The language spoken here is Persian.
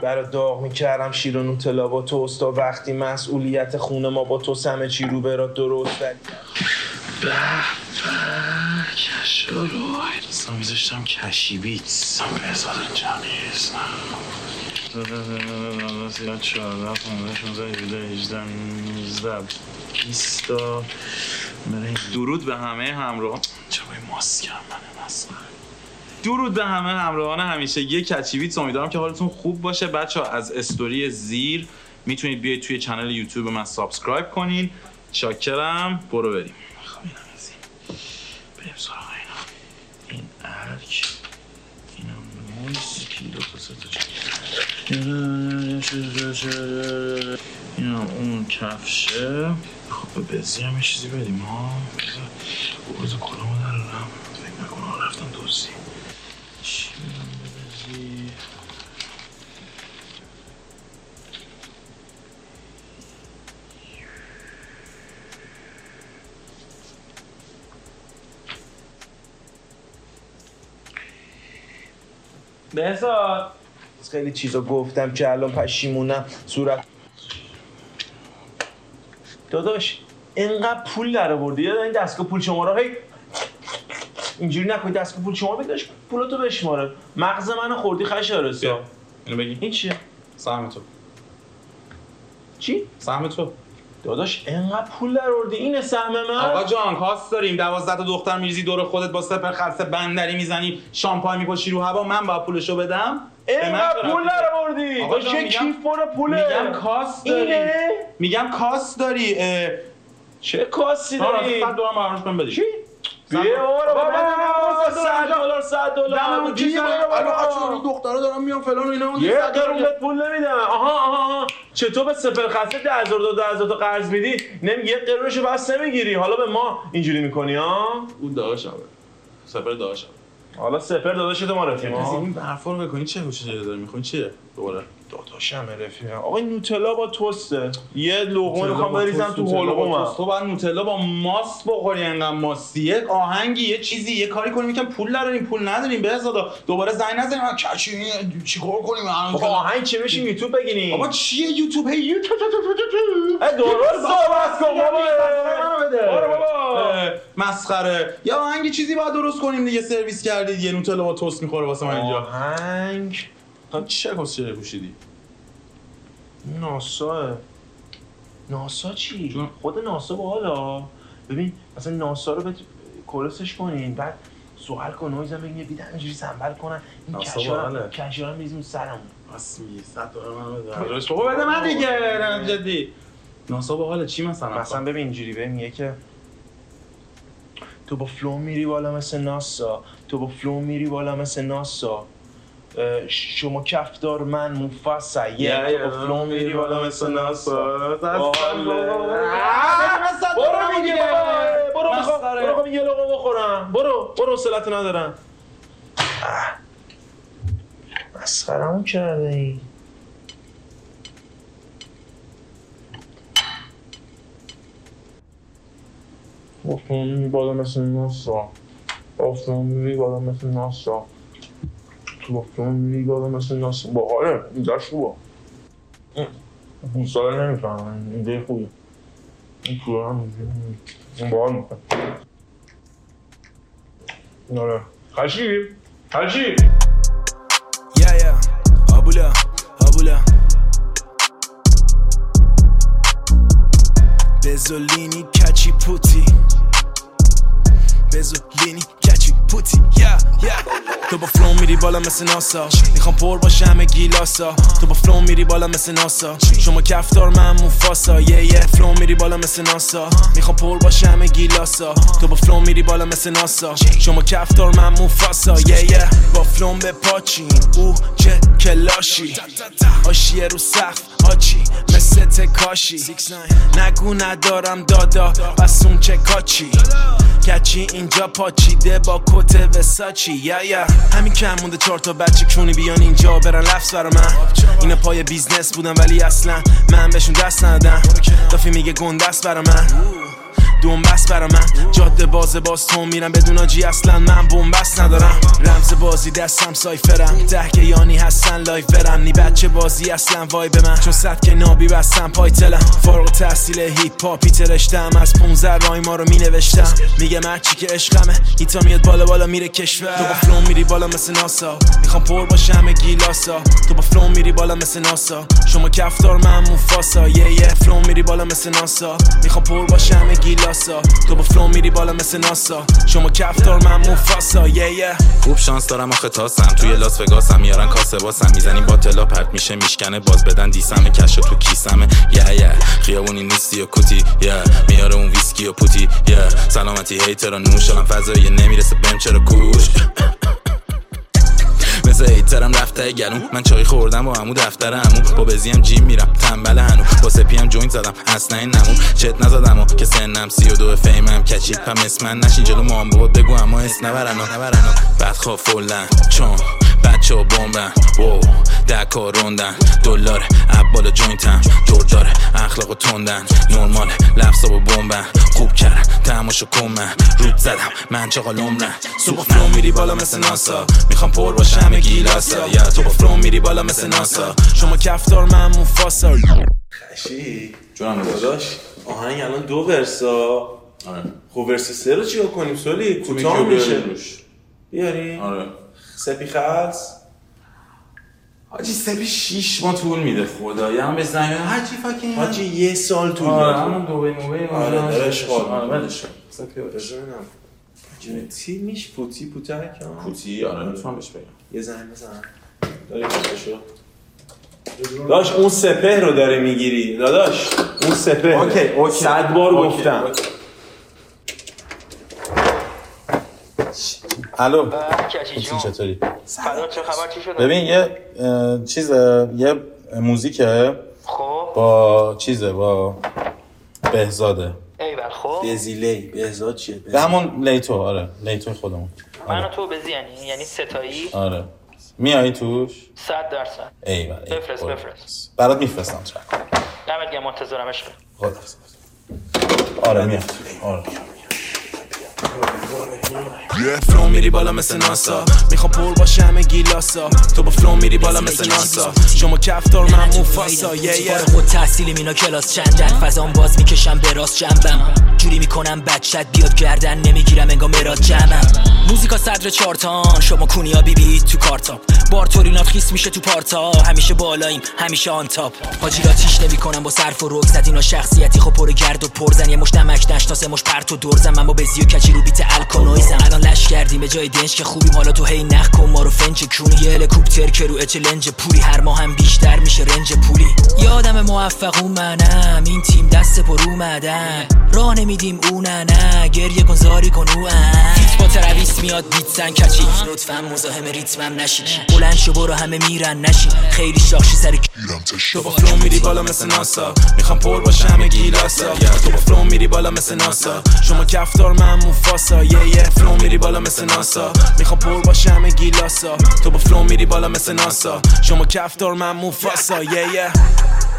برا داغ میکردم شیر و نوتلا با توست تا وقتی مسئولیت خونه ما با تو همه چی رو برات درست داری. کشو رو اصلا میذاشتم کشیبیت بزار جمیز 14 15 16 17 18 19 20 درود به همه همراهان. چرا این ماسکم منه مسخره. درود به همه همراهان همیشه یه کچیویت. امیدوارم که حالتون خوب باشه. بچه‌ها از استوری زیر میتونید بیاید توی کانال یوتیوب من سابسکرایب کنین. چاکرم. برو بریم. خب اینم از این. بریم سراغ اینا. این ارک. اینم نویز. یکی دو تا سه تا اینم اون کفشه. خب به بزی هم یه چیزی بدیم ها. بزا کلامو درارم. فکر نکنم رفتم دوزی. چی بدم به بزی؟ بهزاد خیلی چیزا گفتم که الان پشیمونم. صورت داداش اینقدر پول در آوردی یا این دستگاه پول شماره هی اینجوری نکنی. دستگاه پول شماره بداش پولاتو بشماره. مغز منو خوردی خشارسا. اینو بگی. این چیه؟ سهم تو. چی؟ سهم تو. داداش اینقدر پول در آوردی. اینه سهم من. آقا جان کاست داریم. 12 تا دختر میریزی دور خودت با سپر خلصه بندری میزنی شامپاین میپاشی رو هوا. من باید پولشو بدم؟ اینقدر پول در آوردی. آقا چه جان کیف پر پوله. میگم کاست داری. اینه؟ میگم کاست داری. چه کاستی داری؟ $100 معروش کن بده. چی؟ بیا بابا $100 دممون چیزی الان دخترا دارن میان فلان و اینا. یه قرون بهت پول نمیدم. آها چطور به سپر خسته 10,000 تا قرض میدی؟ یه قرونشو بس نمیگیری. حالا به ما اینجوری میکنی ها؟ اون داداشم. سپر داداشم. حالا سپر داداشت ما رفیقیم. این حرفا رو بکنین چه گوشه داری میخوین چیه؟ دوباره داداشم رفیقم. آقا نوتلا با توسته. یه لقمه میخوام بریزم تو حلقومم. تو بعد نوتلا با ماست بخوری. انقدر ماستیه آهنگی یه چیزی یه کاری کنیم که پول نداریم. پول نداریم بهزادا. دوباره زنگ نزنیم کچی چیکار کنیم؟ آقا آهنگ چه بشیم یوتیوب بگیریم. بابا چیه یوتیوب؟ هی یوتیوب درست صحبت کن بابا. آره بابا مسخره. یا آهنگ چیزی باید درست کنیم دیگه. سرویس کردید یه نوتلا با توست میخوره واسه من اینجا. آهنگ تا چه کسچه پوشیدی؟ ناسا چی؟ خود ناسا باحالا. ببین مثلا ناسا رو کورسش کنین بعد سوال کن نویزم بگین بیدن اینجوری سنبل کنن این کشارم میزیم سرمون. اصلی $100 من بده. بابا بده من دیگه. جدی ناسا باحاله. چی مثلا ببین اینجوری بهم میگه که تو با فلو میری بالا مثل ناسا. شما کفدار من موفاسا. تو با فلو میری بالا مثل ناسا. برو یه لقمه بخورم. برو حوصله‌تو ندارم. مسخره‌مون کرده این. با فلو میری بالا مثل ناسا. تو با فلو میری بالا مثل ناسا. باحاله این داشت خوبه. اون ساله نمیفهمم. ایده خوبه. این پوله هم باحال میکنه. ناره خشی یا آبولا بزولینی کچی پوتی یا تو با فلو میری بالا مثل ناسا. میخوام پر باشه همه گیلاسا. تو با فلو میری بالا مثل ناسا. شما کفدار من موفاسا. فلو میری بالا مثل ناسا. میخوام پر باشه همه گیلاسا. تو با فلو میری بالا مثل ناسا. شما کفدار من موفاسا. با فلو به پاچین او چه کلاشی. آشیه رو سقف آچی مثل تکاشی. نگو ندارم دادا پس اون چه کاچی. کچی اینجا پاچیده با کت وساچی. یا همین کم مونده 4 تا بچه کونی بیان اینجا برن لفظ برا من. اینا پای بیزنس بودن ولی اصلا من بهشون دست ندادم. دافی میگه گندست برا من. دون بس برا من جاده باز تو میرم بدون آجی اصلا من بومبست ندارم رمز بازی دستم سایفرم 10 که یانی هستن لایف برم نی بچه بازی اصلا وای به من چون صد که نابی بستم پای تلم فارغ تحصیل هیپ هاپی ترشتم از 15 رای ما رو می نوشتم میگه مچی که عشقمه هیتا میاد بالا میره کشور تو با فلو میری بالا مثل ناسا میخوام پر باشه همه گیلاسا تو با فلو میری بالا مثل ناسا شما کفتار من موفاسا یه فلو میری بالا مثل ناسا میخوام پر باشه همه گیلاسا تو با فلو میری بالا مثل ناسا شما کفتار من موفاسا یه خوب شانس دارم آخه تاسم توی لاس وگاسم میارن کاسه واسم میزنیم با تلا پرت میشه میشکنه باز بدن دیسمه کش تو کیسمه یه خیابونی نیستی و کوتی میاره اون ویسکی و پوتی سلامتی هیترا نوش الان فضایی نمیرسه بهم چرا کوش مثل هیترم رفته گلون من چای خوردم با عمو دفتر عمو با بزیم جیم میرم تنبل هنو با سپیم جوینت زدم اصلا این نمون چت نزدم و که سنم 32 فیمم کچید پم اسمن نشین جلو مام بابا بگو اما اس نبرنو بدخواه فولن چون بچه ها بومبن دکار روندن دلار عبال جوینتم دور داره اخلاق و تندن نرمال لفظا با بومبن خوب کردم تماشا کن من رود زدم من چقال عمرن تو با فلو میری بالا مثل ناسا میخوام پر باشه همه گیلاسا تو با فلو میری بالا مثل ناسا شما کفتار من موفاسا خشی جونم داداش آهنگ الان 2 ورسا آره خب ورس 3 رو چیکار کنیم سولی کوتاه میشه بیاری آره سپی خلص حاجی سپی 6 ماه طول میده خدایی هم بزنیم حاجی فاکین حاجی 1 سال طول میده همون دو بین موبین آره دارش خواهد آره بدش سپی بزنم تی میش پوتک پوتی آره لطفا بهش بگم یه زنگ بزن داری باشو داداش اون سپه رو داره میگیری داداش اون سپه اوکی 100 بار گفتم الو کچی چطوری؟ سلام چه خبر چی شده؟ ببین یه موزیکه خب با بهزاده ایول خب بزیلی بهزاد چیه؟ به همون لیتو آره لیتو خودمون من و تو بزی یعنی ستایی آره میایی توش؟ 100% ایول بفرست برات میفرستم چرا دمت گرم منتظرم عشق خدا آره میاد آره فلو میری بالا مثل ناسا میخوام پر باشه همه گیلاسا تو با فلو میری بالا مثل ناسا شما کفتار من موفاسا یه خود تحصیلیم اینا کلاس چندن فضام باز میکشم به راست جنبم جوری میکنم بچت بیاد گردن نمیگیرم انگار مراد جمعم موزیکا صدر چارتان شما کونیا بی تو کارتاپ بارتورینات خیس میشه تو پارتا همیشه بالاییم همیشه آن تاپ حاجی را تیش نمیکنم با صرف و رک زد اینا شخصیتی خب پر گرد و پرزن یه مش نمک نشناسه مش پرت و دورزن من با بزی و کچی رو بیت الکونویزم الان لش کردیم به جای دنج که خوبیم حالا تو هی نخ کن ما رو فنج کونی یه هلیکوپتر که رو اچلنج پولی هر ماه هم بیشتر میشه رنج پولی یادم موفق منم این تیم دست پر اومدن راه نمیدیم اون نه گریه کن زاری کن اون فیت با ترویس میاد بیتسن کچی لطفا مزاحم ریتمم نشی بلند شو برو همه میرن نشی خیلی شاخشی سر تو با فلو میری بالا مثل ناسا میخوام پر باشه همه گیلاسا تو با فلو میری بالا مثل ناسا شما کفتار من موفاسا یه فلو میری بالا مثل ناسا میخوام پر باشه همه گیلاسا تو با فلو میری بالا مثل ناسا شما کفتار من موفاسا یه